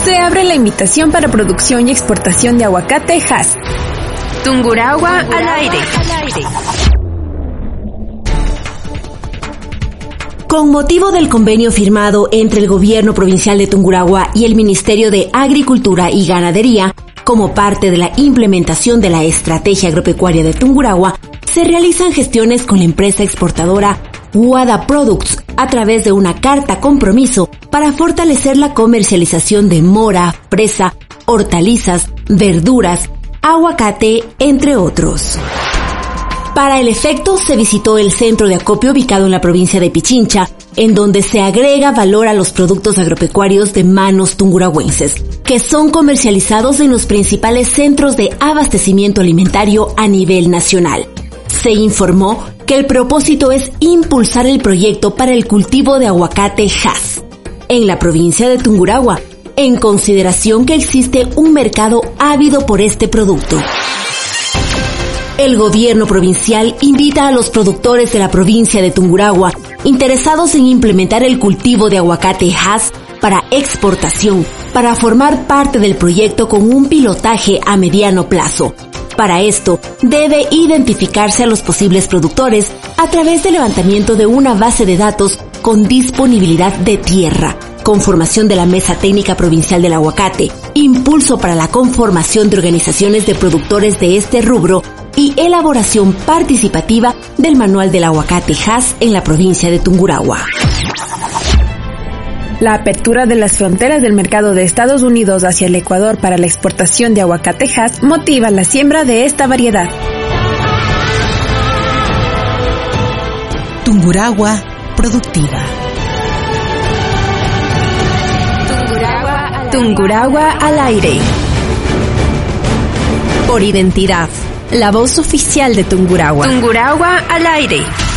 se abre la invitación para producción y exportación de aguacate Hass. Tungurahua al aire. Con motivo del convenio firmado entre el Gobierno Provincial de Tungurahua y el Ministerio de Agricultura y Ganadería, como parte de la implementación de la Estrategia Agropecuaria de Tungurahua, se realizan gestiones con la empresa exportadora Wada Products a través de una carta compromiso para fortalecer la comercialización de mora, fresa, hortalizas, verduras, aguacate, entre otros. Para el efecto, se visitó el centro de acopio ubicado en la provincia de Pichincha, en donde se agrega valor a los productos agropecuarios de manos tungurahuenses, que son comercializados en los principales centros de abastecimiento alimentario a nivel nacional. Se informó que el propósito es impulsar el proyecto para el cultivo de aguacate Hass en la provincia de Tungurahua, en consideración que existe un mercado ávido por este producto. El gobierno provincial invita a los productores de la provincia de Tungurahua interesados en implementar el cultivo de aguacate Hass para exportación, para formar parte del proyecto con un pilotaje a mediano plazo. Para esto, debe identificarse a los posibles productores a través del levantamiento de una base de datos con disponibilidad de tierra, conformación de la Mesa Técnica Provincial del Aguacate, impulso para la conformación de organizaciones de productores de este rubro y elaboración participativa del Manual del Aguacate Hass en la provincia de Tungurahua. La apertura de las fronteras del mercado de Estados Unidos hacia el Ecuador para la exportación de aguacate Hass motiva la siembra de esta variedad. Tungurahua productiva. Tungurahua al aire. Por identidad, la voz oficial de Tungurahua. Tungurahua al aire.